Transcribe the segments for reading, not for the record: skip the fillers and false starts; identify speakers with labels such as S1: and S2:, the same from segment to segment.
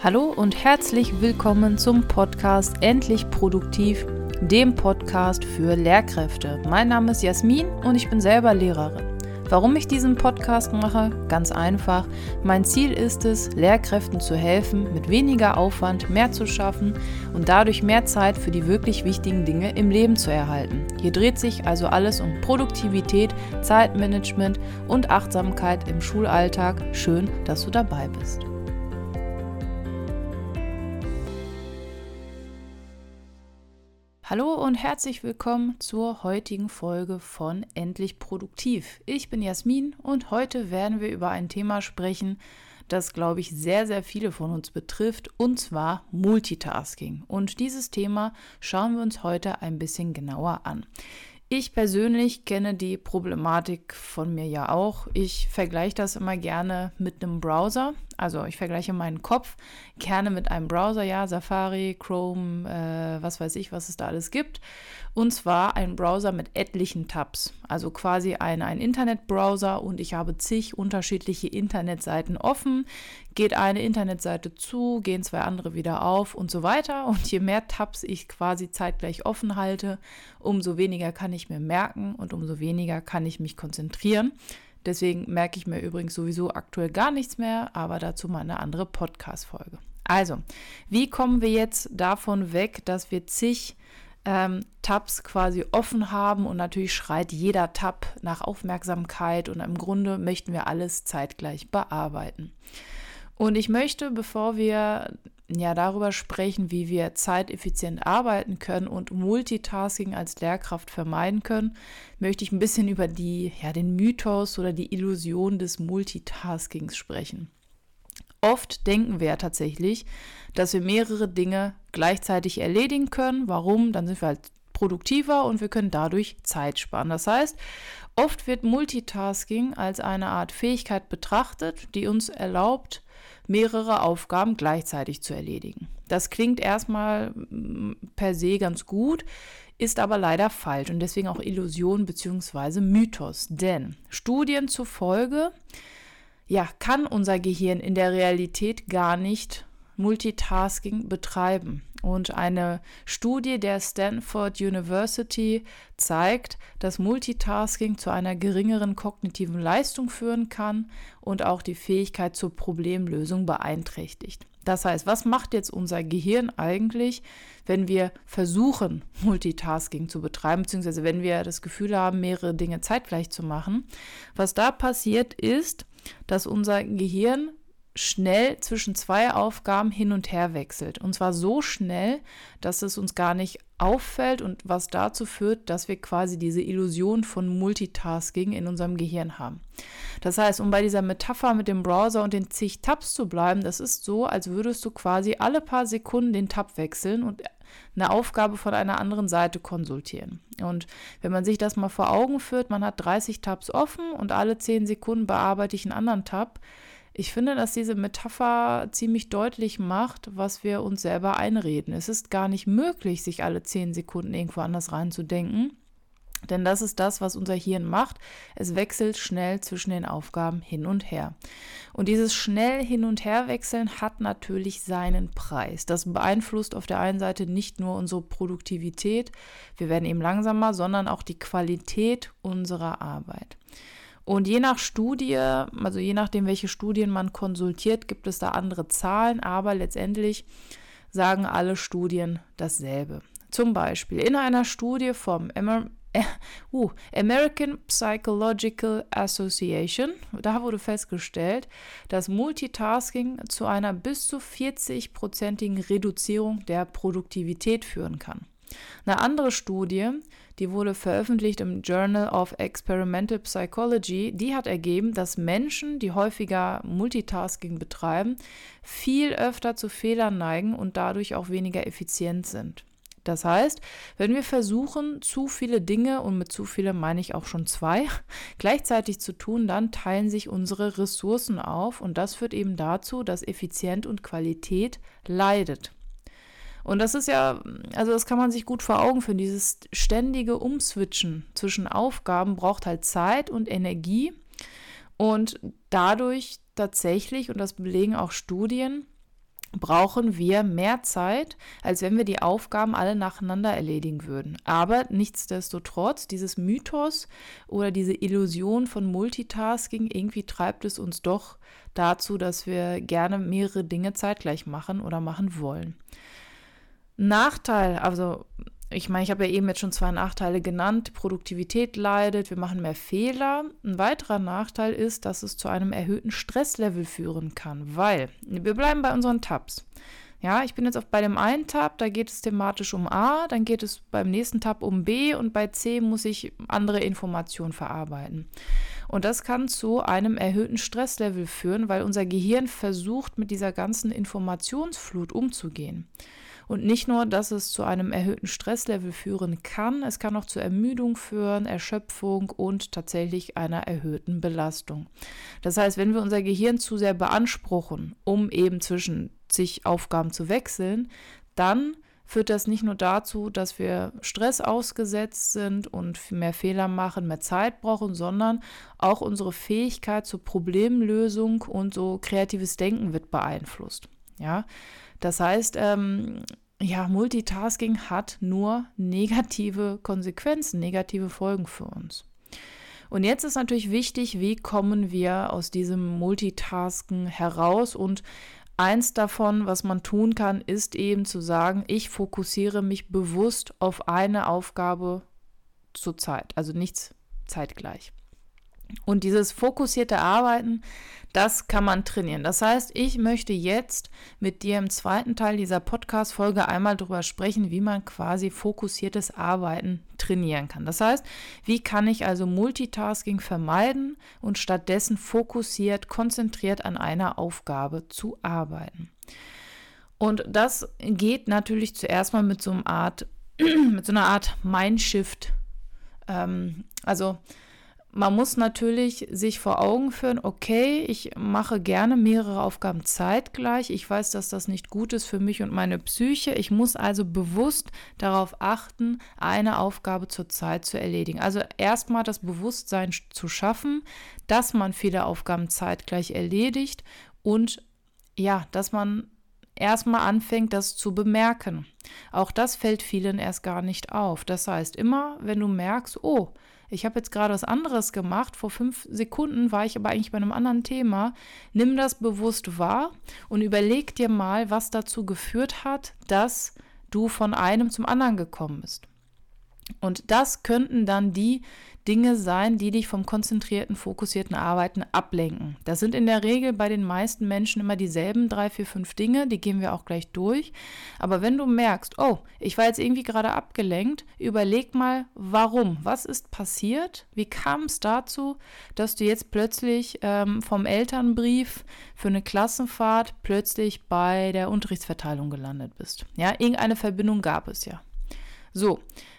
S1: Hallo und herzlich willkommen zum Podcast Endlich Produktiv, dem Podcast für Lehrkräfte. Mein Name ist Jasmin und ich bin selber Lehrerin. Warum ich diesen Podcast mache? Ganz einfach. Mein Ziel ist es, Lehrkräften zu helfen, mit weniger Aufwand mehr zu schaffen und dadurch mehr Zeit für die wirklich wichtigen Dinge im Leben zu erhalten. Hier dreht sich also alles um Produktivität, Zeitmanagement und Achtsamkeit im Schulalltag. Schön, dass du dabei bist. Hallo und herzlich willkommen zur heutigen Folge von Endlich Produktiv. Ich bin Jasmin und heute werden wir über ein Thema sprechen, das, glaube ich, sehr, sehr viele von uns betrifft, und zwar Multitasking. Und dieses Thema schauen wir uns heute ein bisschen genauer an. Ich persönlich kenne die Problematik von mir ja auch. Ich vergleiche das immer gerne mit einem Browser. Also ich vergleiche meinen Kopf gerne mit einem Browser, ja, Safari, Chrome, was weiß ich, was es da alles gibt. Und zwar ein Browser mit etlichen Tabs. Also quasi ein Internetbrowser und ich habe zig unterschiedliche Internetseiten offen. Geht eine Internetseite zu, gehen zwei andere wieder auf und so weiter. Und je mehr Tabs ich quasi zeitgleich offen halte, umso weniger kann ich mir merken und umso weniger kann ich mich konzentrieren. Deswegen merke ich mir übrigens sowieso aktuell gar nichts mehr, aber dazu mal eine andere Podcast-Folge. Also, wie kommen wir jetzt davon weg, dass wir zig Tabs quasi offen haben und natürlich schreit jeder Tab nach Aufmerksamkeit und im Grunde möchten wir alles zeitgleich bearbeiten. Und ich möchte, bevor wir darüber sprechen, wie wir zeiteffizient arbeiten können und Multitasking als Lehrkraft vermeiden können, möchte ich ein bisschen über den Mythos oder die Illusion des Multitaskings sprechen. Oft denken wir ja tatsächlich, dass wir mehrere Dinge gleichzeitig erledigen können. Warum? Dann sind wir halt produktiver und wir können dadurch Zeit sparen. Das heißt, oft wird Multitasking als eine Art Fähigkeit betrachtet, die uns erlaubt, mehrere Aufgaben gleichzeitig zu erledigen. Das klingt erstmal per se ganz gut, ist aber leider falsch und deswegen auch Illusion bzw. Mythos. Denn Studien zufolge kann unser Gehirn in der Realität gar nicht Multitasking betreiben. Und eine Studie der Stanford University zeigt, dass Multitasking zu einer geringeren kognitiven Leistung führen kann und auch die Fähigkeit zur Problemlösung beeinträchtigt. Das heißt, was macht jetzt unser Gehirn eigentlich, wenn wir versuchen, Multitasking zu betreiben, beziehungsweise wenn wir das Gefühl haben, mehrere Dinge zeitgleich zu machen? Was da passiert ist, dass unser Gehirn schnell zwischen zwei Aufgaben hin und her wechselt. Und zwar so schnell, dass es uns gar nicht auffällt und was dazu führt, dass wir quasi diese Illusion von Multitasking in unserem Gehirn haben. Das heißt, um bei dieser Metapher mit dem Browser und den zig Tabs zu bleiben, das ist so, als würdest du quasi alle paar Sekunden den Tab wechseln und eine Aufgabe von einer anderen Seite konsultieren. Und wenn man sich das mal vor Augen führt, man hat 30 Tabs offen und alle 10 Sekunden bearbeite ich einen anderen Tab. Ich finde, dass diese Metapher ziemlich deutlich macht, was wir uns selber einreden. Es ist gar nicht möglich, sich alle 10 Sekunden irgendwo anders reinzudenken, denn das ist das, was unser Hirn macht. Es wechselt schnell zwischen den Aufgaben hin und her. Und dieses schnell hin und her wechseln hat natürlich seinen Preis. Das beeinflusst auf der einen Seite nicht nur unsere Produktivität, wir werden eben langsamer, sondern auch die Qualität unserer Arbeit. Und je nach Studie, also je nachdem, welche Studien man konsultiert, gibt es da andere Zahlen, aber letztendlich sagen alle Studien dasselbe. Zum Beispiel in einer Studie vom American Psychological Association, da wurde festgestellt, dass Multitasking zu einer bis zu 40-prozentigen Reduzierung der Produktivität führen kann. Eine andere Studie, die wurde veröffentlicht im Journal of Experimental Psychology, die hat ergeben, dass Menschen, die häufiger Multitasking betreiben, viel öfter zu Fehlern neigen und dadurch auch weniger effizient sind. Das heißt, wenn wir versuchen, zu viele Dinge, und mit zu viele meine ich auch schon 2, gleichzeitig zu tun, dann teilen sich unsere Ressourcen auf und das führt eben dazu, dass Effizienz und Qualität leidet. Und das ist das kann man sich gut vor Augen führen, dieses ständige Umswitchen zwischen Aufgaben braucht halt Zeit und Energie und dadurch tatsächlich, und das belegen auch Studien, brauchen wir mehr Zeit, als wenn wir die Aufgaben alle nacheinander erledigen würden. Aber nichtsdestotrotz, dieses Mythos oder diese Illusion von Multitasking, irgendwie treibt es uns doch dazu, dass wir gerne mehrere Dinge zeitgleich machen oder machen wollen. Nachteil, also ich meine, ich habe ja eben jetzt schon 2 Nachteile genannt. Produktivität leidet, wir machen mehr Fehler. Ein weiterer Nachteil ist, dass es zu einem erhöhten Stresslevel führen kann, weil wir bleiben bei unseren Tabs. Ja, ich bin jetzt bei dem einen Tab, da geht es thematisch um A, dann geht es beim nächsten Tab um B und bei C muss ich andere Informationen verarbeiten. Und das kann zu einem erhöhten Stresslevel führen, weil unser Gehirn versucht, mit dieser ganzen Informationsflut umzugehen. Und nicht nur, dass es zu einem erhöhten Stresslevel führen kann, es kann auch zu Ermüdung führen, Erschöpfung und tatsächlich einer erhöhten Belastung. Das heißt, wenn wir unser Gehirn zu sehr beanspruchen, um eben zwischen zig Aufgaben zu wechseln, dann führt das nicht nur dazu, dass wir Stress ausgesetzt sind und mehr Fehler machen, mehr Zeit brauchen, sondern auch unsere Fähigkeit zur Problemlösung und so kreatives Denken wird beeinflusst. Ja, das heißt, Multitasking hat nur negative Konsequenzen, negative Folgen für uns. Und jetzt ist natürlich wichtig, wie kommen wir aus diesem Multitasken heraus? Und eins davon, was man tun kann, ist eben zu sagen, ich fokussiere mich bewusst auf eine Aufgabe zur Zeit, also nichts zeitgleich. Und dieses fokussierte Arbeiten, das kann man trainieren. Das heißt, ich möchte jetzt mit dir im zweiten Teil dieser Podcast-Folge einmal darüber sprechen, wie man quasi fokussiertes Arbeiten trainieren kann. Das heißt, wie kann ich also Multitasking vermeiden und stattdessen fokussiert, konzentriert an einer Aufgabe zu arbeiten. Und das geht natürlich zuerst mal mit so einer Art Mindshift. Man muss natürlich sich vor Augen führen, okay, ich mache gerne mehrere Aufgaben zeitgleich. Ich weiß, dass das nicht gut ist für mich und meine Psyche. Ich muss also bewusst darauf achten, eine Aufgabe zur Zeit zu erledigen. Also erstmal das Bewusstsein zu schaffen, dass man viele Aufgaben zeitgleich erledigt und ja, dass man erstmal anfängt, das zu bemerken. Auch das fällt vielen erst gar nicht auf. Das heißt, immer wenn du merkst, oh, ich habe jetzt gerade was anderes gemacht, vor 5 Sekunden war ich aber eigentlich bei einem anderen Thema, nimm das bewusst wahr und überleg dir mal, was dazu geführt hat, dass du von einem zum anderen gekommen bist. Und das könnten dann die Dinge sein, die dich vom konzentrierten, fokussierten Arbeiten ablenken. Das sind in der Regel bei den meisten Menschen immer dieselben 3, 4, 5 Dinge, die gehen wir auch gleich durch. Aber wenn du merkst, oh, ich war jetzt irgendwie gerade abgelenkt, überleg mal, warum? Was ist passiert? Wie kam es dazu, dass du jetzt plötzlich vom Elternbrief für eine Klassenfahrt plötzlich bei der Unterrichtsverteilung gelandet bist? Ja, irgendeine Verbindung gab es ja. So,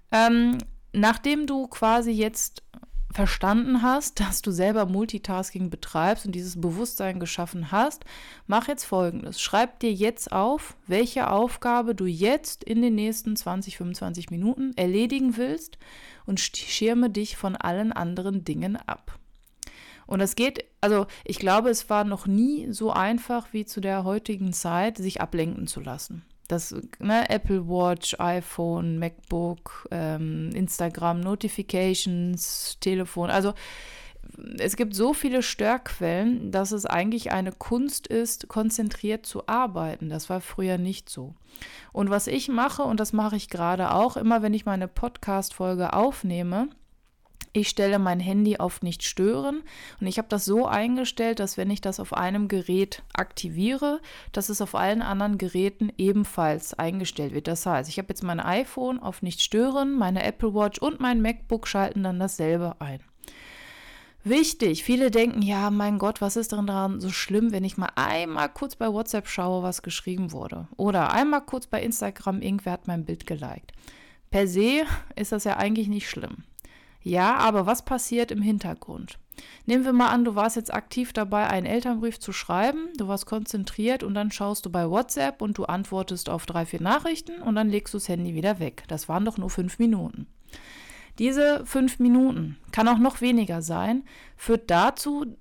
S1: nachdem du quasi jetzt verstanden hast, dass du selber Multitasking betreibst und dieses Bewusstsein geschaffen hast, mach jetzt Folgendes. Schreib dir jetzt auf, welche Aufgabe du jetzt in den nächsten 20, 25 Minuten erledigen willst und schirme dich von allen anderen Dingen ab. Und das geht, also ich glaube, es war noch nie so einfach wie zu der heutigen Zeit, sich ablenken zu lassen. Das, Apple Watch, iPhone, MacBook, Instagram, Notifications, Telefon. Also es gibt so viele Störquellen, dass es eigentlich eine Kunst ist, konzentriert zu arbeiten. Das war früher nicht so. Und was ich mache, und das mache ich gerade auch, immer wenn ich meine Podcast-Folge aufnehme, ich stelle mein Handy auf nicht stören und ich habe das so eingestellt, dass wenn ich das auf einem Gerät aktiviere, dass es auf allen anderen Geräten ebenfalls eingestellt wird. Das heißt, ich habe jetzt mein iPhone auf nicht stören, meine Apple Watch und mein MacBook schalten dann dasselbe ein. Wichtig, viele denken, ja, mein Gott, was ist denn daran so schlimm, wenn ich mal einmal kurz bei WhatsApp schaue, was geschrieben wurde? Oder einmal kurz bei Instagram, irgendwer hat mein Bild geliked. Per se ist das ja eigentlich nicht schlimm. Ja, aber was passiert im Hintergrund? Nehmen wir mal an, du warst jetzt aktiv dabei, einen Elternbrief zu schreiben, du warst konzentriert und dann schaust du bei WhatsApp und du antwortest auf 3, 4 Nachrichten und dann legst du das Handy wieder weg. Das waren doch nur 5 Minuten. Diese 5 Minuten, kann auch noch weniger sein, führt dazu,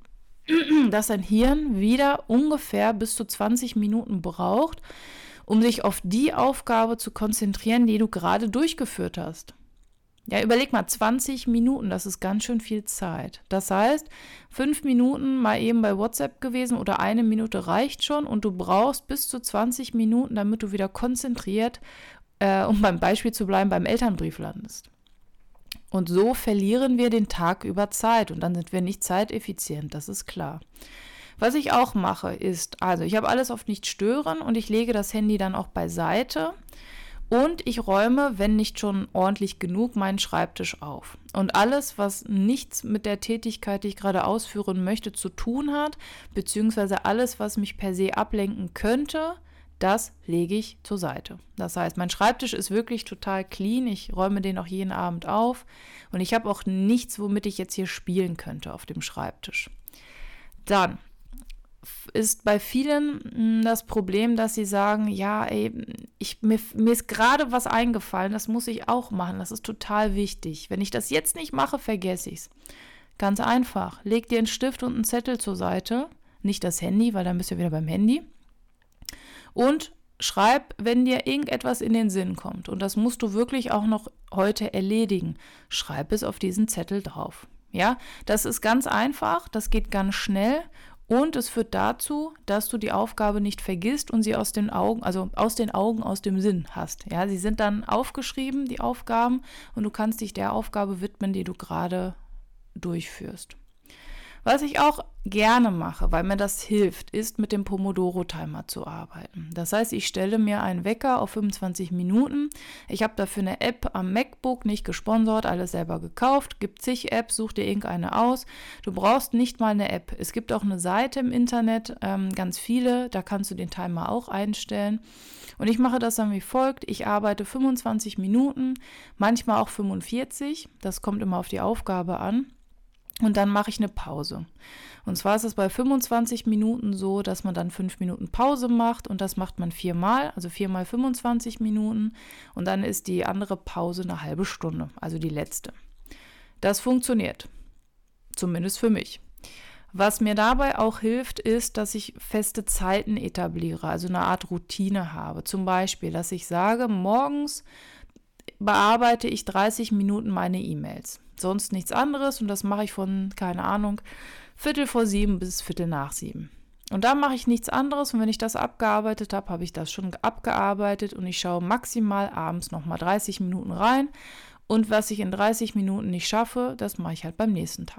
S1: dass dein Hirn wieder ungefähr bis zu 20 Minuten braucht, um sich auf die Aufgabe zu konzentrieren, die du gerade durchgeführt hast. Ja, überleg mal, 20 Minuten, das ist ganz schön viel Zeit. Das heißt, 5 Minuten mal eben bei WhatsApp gewesen oder 1 Minute reicht schon und du brauchst bis zu 20 Minuten, damit du wieder konzentriert, um beim Beispiel zu bleiben, beim Elternbrief landest. Und so verlieren wir den Tag über Zeit und dann sind wir nicht zeiteffizient, das ist klar. Was ich auch mache ist, also ich habe alles auf nicht stören und ich lege das Handy dann auch beiseite und ich räume, wenn nicht schon ordentlich genug, meinen Schreibtisch auf. Und alles, was nichts mit der Tätigkeit, die ich gerade ausführen möchte, zu tun hat, beziehungsweise alles, was mich per se ablenken könnte, das lege ich zur Seite. Das heißt, mein Schreibtisch ist wirklich total clean. Ich räume den auch jeden Abend auf und ich habe auch nichts, womit ich jetzt hier spielen könnte auf dem Schreibtisch. Dann ist bei vielen das Problem, dass sie sagen, ja, ey, mir ist gerade was eingefallen, das muss ich auch machen, das ist total wichtig. Wenn ich das jetzt nicht mache, vergesse ich es. Ganz einfach, leg dir einen Stift und einen Zettel zur Seite, nicht das Handy, weil dann bist du wieder beim Handy. Und schreib, wenn dir irgendetwas in den Sinn kommt. Und das musst du wirklich auch noch heute erledigen. Schreib es auf diesen Zettel drauf. Ja, das ist ganz einfach, das geht ganz schnell und es führt dazu, dass du die Aufgabe nicht vergisst und sie aus den Augen, aus dem Sinn hast. Ja, sie sind dann aufgeschrieben, die Aufgaben, und du kannst dich der Aufgabe widmen, die du gerade durchführst. Was ich auch gerne mache, weil mir das hilft, ist mit dem Pomodoro-Timer zu arbeiten. Das heißt, ich stelle mir einen Wecker auf 25 Minuten. Ich habe dafür eine App am MacBook, nicht gesponsert, alles selber gekauft. Gibt zig Apps, such dir irgendeine aus. Du brauchst nicht mal eine App. Es gibt auch eine Seite im Internet, ganz viele, da kannst du den Timer auch einstellen. Und ich mache das dann wie folgt. Ich arbeite 25 Minuten, manchmal auch 45. Das kommt immer auf die Aufgabe an. Und dann mache ich eine Pause. Und zwar ist es bei 25 Minuten so, dass man dann 5 Minuten Pause macht und das macht man 4-mal, also 4 mal 25 Minuten und dann ist die andere Pause eine halbe Stunde, also die letzte. Das funktioniert, zumindest für mich. Was mir dabei auch hilft, ist, dass ich feste Zeiten etabliere, also eine Art Routine habe. Zum Beispiel, dass ich sage, morgens bearbeite ich 30 Minuten meine E-Mails. Sonst nichts anderes und das mache ich von, keine Ahnung, 6:45 bis 6:45. Und da mache ich nichts anderes und wenn ich das abgearbeitet habe, habe ich das schon abgearbeitet und ich schaue maximal abends nochmal 30 Minuten rein und was ich in 30 Minuten nicht schaffe, das mache ich halt beim nächsten Tag.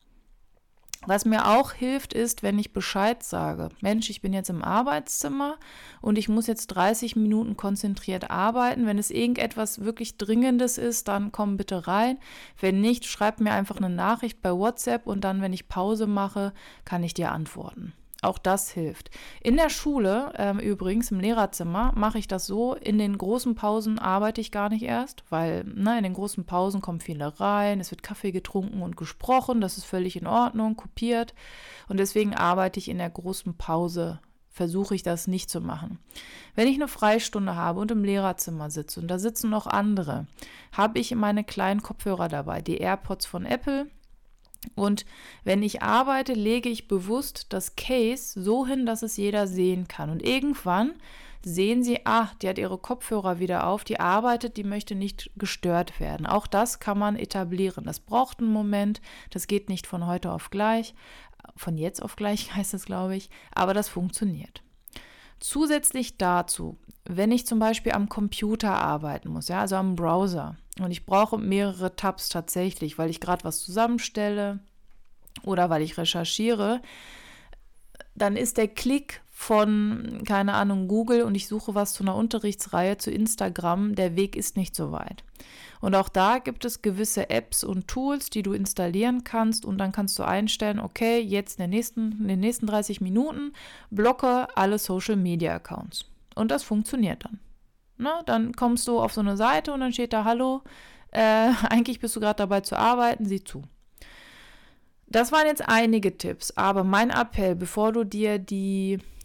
S1: Was mir auch hilft, ist, wenn ich Bescheid sage, Mensch, ich bin jetzt im Arbeitszimmer und ich muss jetzt 30 Minuten konzentriert arbeiten. Wenn es irgendetwas wirklich Dringendes ist, dann komm bitte rein. Wenn nicht, schreib mir einfach eine Nachricht bei WhatsApp und dann, wenn ich Pause mache, kann ich dir antworten. Auch das hilft. In der Schule, übrigens im Lehrerzimmer, mache ich das so, in den großen Pausen arbeite ich gar nicht erst, weil in den großen Pausen kommen viele rein, es wird Kaffee getrunken und gesprochen, das ist völlig in Ordnung, kopiert und deswegen arbeite ich in der großen Pause, versuche ich das nicht zu machen. Wenn ich eine Freistunde habe und im Lehrerzimmer sitze und da sitzen noch andere, habe ich meine kleinen Kopfhörer dabei, die AirPods von Apple. Und wenn ich arbeite, lege ich bewusst das Case so hin, dass es jeder sehen kann. Und irgendwann sehen sie, die hat ihre Kopfhörer wieder auf, die arbeitet, die möchte nicht gestört werden. Auch das kann man etablieren. Das braucht einen Moment, das geht nicht von heute auf gleich, von jetzt auf gleich heißt es, glaube ich, aber das funktioniert. Zusätzlich dazu, wenn ich zum Beispiel am Computer arbeiten muss, ja, also am Browser, und ich brauche mehrere Tabs tatsächlich, weil ich gerade was zusammenstelle oder weil ich recherchiere, dann ist der Klick von, keine Ahnung, Google und ich suche was zu einer Unterrichtsreihe zu Instagram, der Weg ist nicht so weit. Und auch da gibt es gewisse Apps und Tools, die du installieren kannst und dann kannst du einstellen, okay, jetzt in den nächsten 30 Minuten blocke alle Social Media Accounts. Und das funktioniert dann. Dann kommst du auf so eine Seite und dann steht da, hallo, eigentlich bist du gerade dabei zu arbeiten, sieh zu. Das waren jetzt einige Tipps, aber mein Appell, bevor du dir die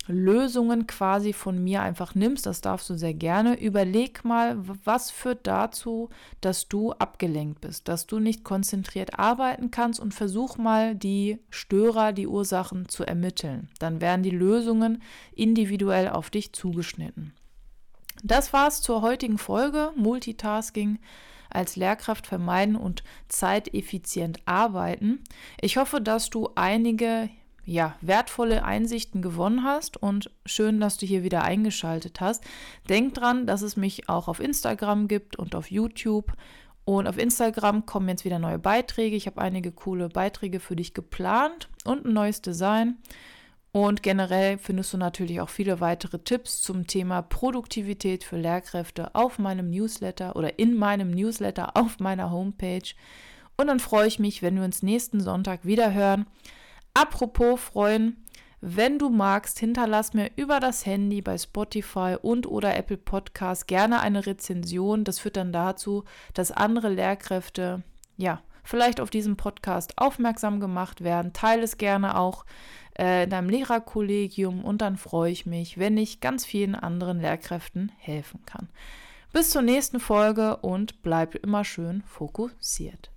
S1: Lösungen quasi von mir einfach nimmst, das darfst du sehr gerne. Überleg mal, was führt dazu, dass du abgelenkt bist, dass du nicht konzentriert arbeiten kannst, und versuch mal die Störer, die Ursachen zu ermitteln. Dann werden die Lösungen individuell auf dich zugeschnitten. Das war's zur heutigen Folge. Multitasking als Lehrkraft vermeiden und zeiteffizient arbeiten. Ich hoffe, dass du einige wertvolle Einsichten gewonnen hast, und schön, dass du hier wieder eingeschaltet hast. Denk dran, dass es mich auch auf Instagram gibt und auf YouTube. Und auf Instagram kommen jetzt wieder neue Beiträge. Ich habe einige coole Beiträge für dich geplant und ein neues Design. Und generell findest du natürlich auch viele weitere Tipps zum Thema Produktivität für Lehrkräfte auf meinem Newsletter oder in meinem Newsletter auf meiner Homepage. Und dann freue ich mich, wenn wir uns nächsten Sonntag wieder hören. Apropos freuen, wenn du magst, hinterlass mir über das Handy bei Spotify und oder Apple Podcasts gerne eine Rezension. Das führt dann dazu, dass andere Lehrkräfte vielleicht auf diesen Podcast aufmerksam gemacht werden. Teile es gerne auch in deinem Lehrerkollegium, und dann freue ich mich, wenn ich ganz vielen anderen Lehrkräften helfen kann. Bis zur nächsten Folge und bleib immer schön fokussiert.